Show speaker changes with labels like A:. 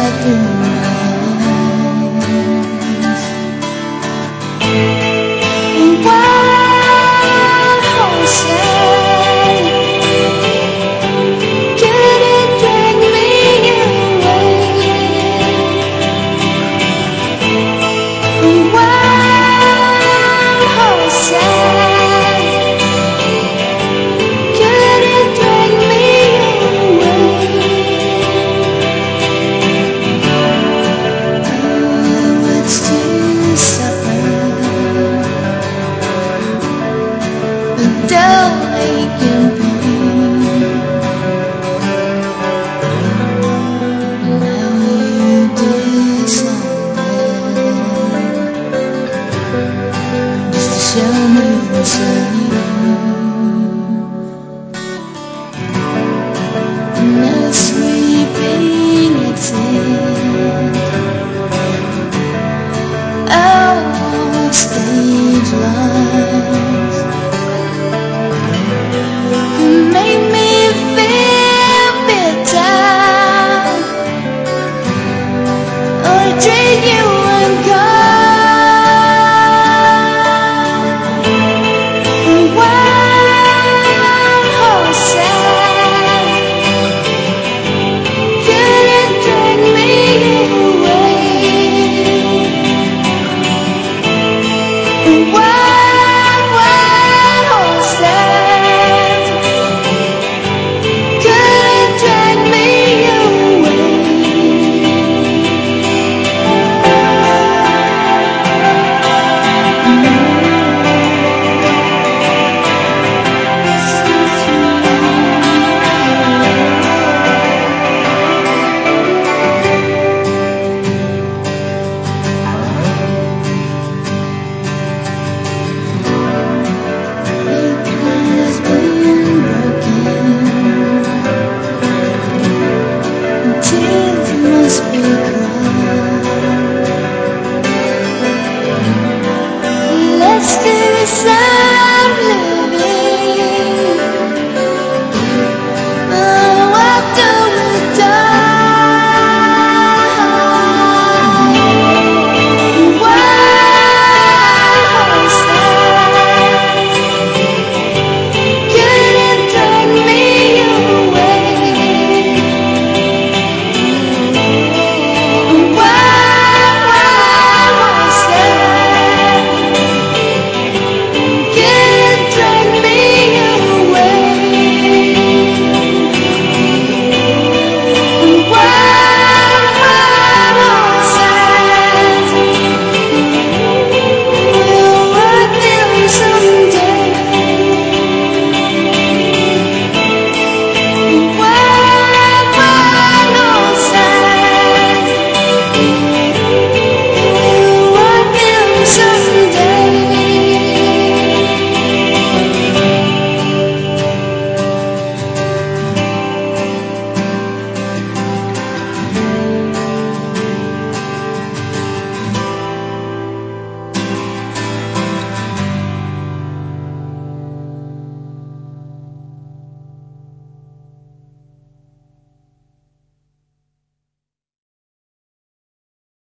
A: through my eyes. Wild horses couldn't drag me away. Wild horses couldn't drag me away. Oh, what's to suffer? Dull ache and pain. Now you decided just to show me the same. No sweeping exit. Oh, stage lights make me feel bitter, or treat you unkind. Wild horses couldn't drag me away. Wild horses couldn't drag me away. Faith has been broken, tears must be cried. Let's decide.